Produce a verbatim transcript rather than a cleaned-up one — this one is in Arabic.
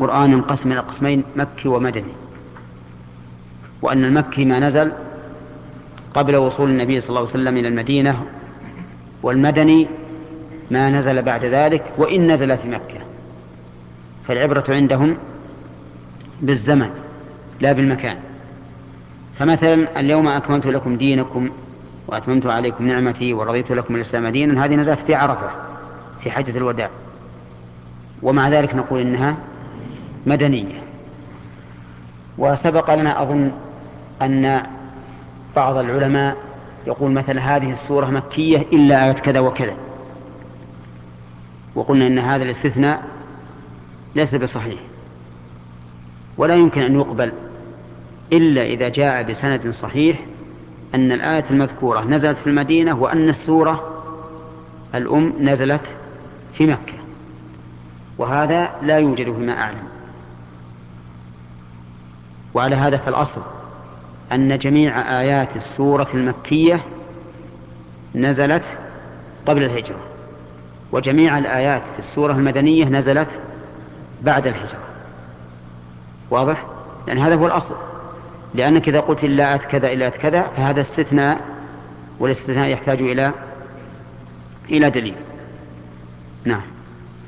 القرآن ينقسم إلى قسمين: مكي ومدني، وأن المكي ما نزل قبل وصول النبي صلى الله عليه وسلم إلى المدينة، والمدني ما نزل بعد ذلك وإن نزل في مكة. فالعبرة عندهم بالزمن لا بالمكان. فمثلا اليوم أكملت لكم دينكم وأتممت عليكم نعمتي ورضيت لكم الإسلام دينا، هذه نزلت في عرفة في حجة الوداع، ومع ذلك نقول إنها مدنية. وسبق لنا أظن أن بعض العلماء يقول مثلا هذه السورة مكية إلا آية كذا وكذا، وقلنا إن هذا الاستثناء ليس بصحيح ولا يمكن أن يقبل إلا إذا جاء بسند صحيح أن الآية المذكورة نزلت في المدينة وأن السورة الأم نزلت في مكة، وهذا لا يوجد فيما أعلم. وعلى هذا فالأصل أن جميع آيات السورة المكية نزلت قبل الهجرة، وجميع الآيات في السورة المدنية نزلت بعد الهجرة. واضح؟ لأن هذا هو الأصل، لأنك إذا قلت إلا آت كذا إلا آت كذا فهذا استثناء، والاستثناء يحتاج إلى إلى دليل. نعم.